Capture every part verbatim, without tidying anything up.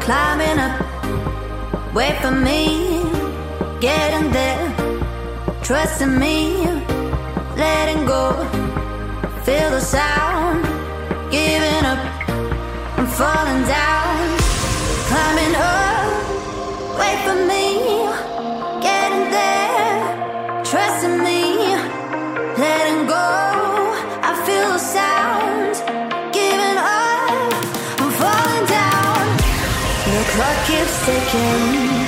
Climbing up, wait for me, getting there, trusting me, letting go, feel the sound, giving up, I'm falling down. Climbing up, wait for me, getting there, trusting me, letting go, I feel the sound, giving up, I'm falling down. The clock keeps ticking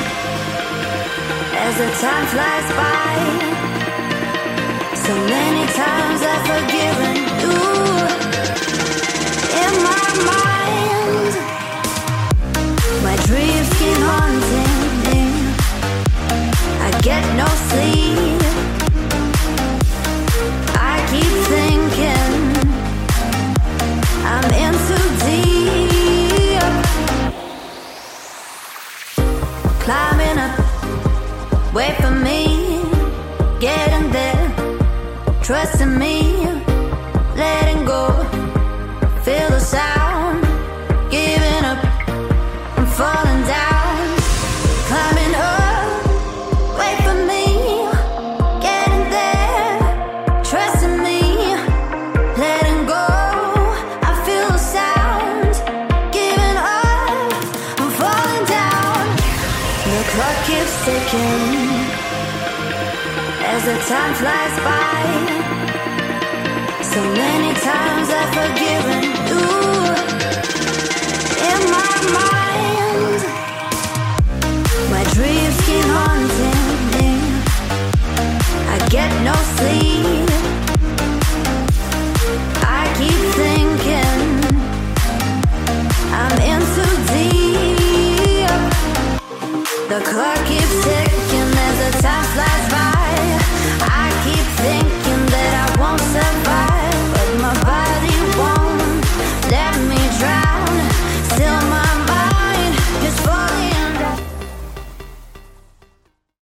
as the time flies by. So many times I've forgiven you in my mind. My dreams keep haunting me, I get no sleep, I keep thinking I'm in too deep. Climbing up, wait for me, getting there, trusting me, letting go, feel the sound, giving up, I'm falling down. Climbing up, wait for me, getting there, trusting me, letting go, I feel the sound, giving up, I'm falling down. The clock keeps ticking as the time flies by. So many times I've forgiven you in my mind. My dreams keep haunting me, I get no sleep, I keep thinking I'm in too deep. The clock keeps ticking as the time flies by. I keep thinking that I won't survive.